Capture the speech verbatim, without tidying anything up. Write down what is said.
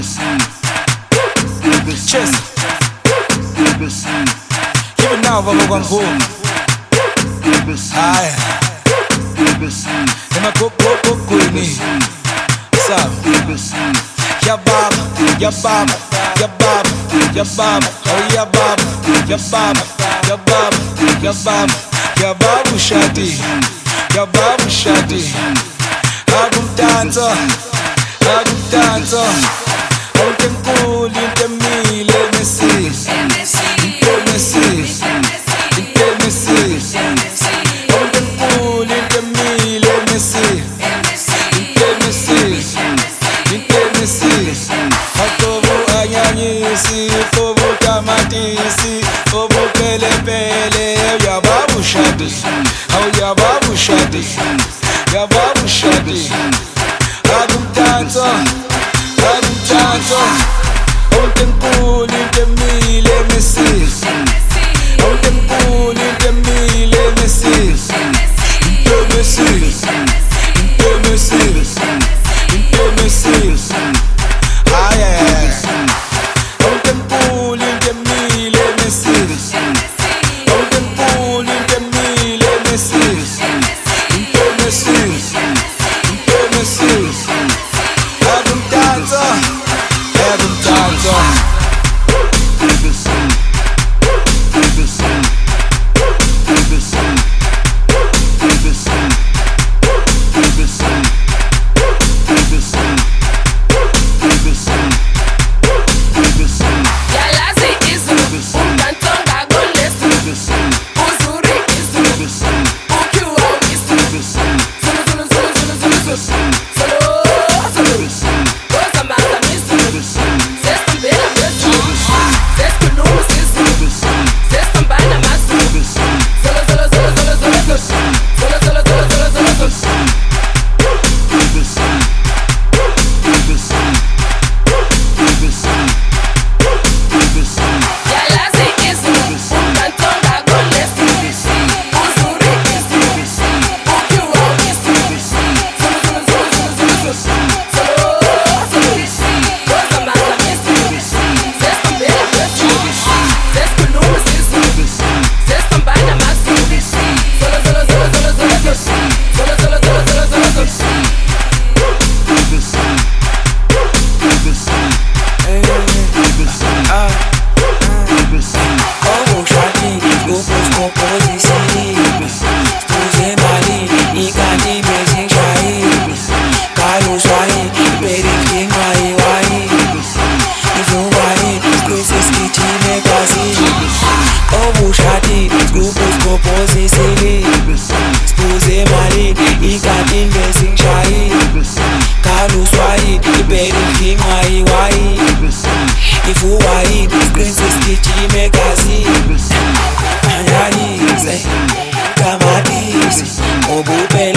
Cheers. Hivi nao vako kwa ngumu. Haya Nima koko kuni Sawa Ya baba, ya baba, ya baba, ya baba Oh ya baba, ya baba, ya baba, ya baba Ya babu shadi, ya babu shadi Akumtanzo, akumtanzo Autenkuli, intemile, mesi Inte mesi, inte mesi Autenkuli, intemile, mesi Inte mesi, inte mesi Akobu anyanyisi, kobu tamatisi Kobu pele pele, ya babu shadi Oh ya babu shadi, ya babu shadi Akumtanzo, akumtanzo Autenkuli, intemile, mesi Autenkuli, intemile, mesi Inte mesi, inte mesi, inte mesi Ay ay ay Autenkuli, intemile, mesi Autenkuli, intemile, mesi Inte mesi, inte mesi Akumtanzo, akumtanzo Spuse mali, ikatin besing shahi Kalu swahi, iberi kimai wahi Ifu wahi, princess kichi megazi Anyani, say, kamati, obu pe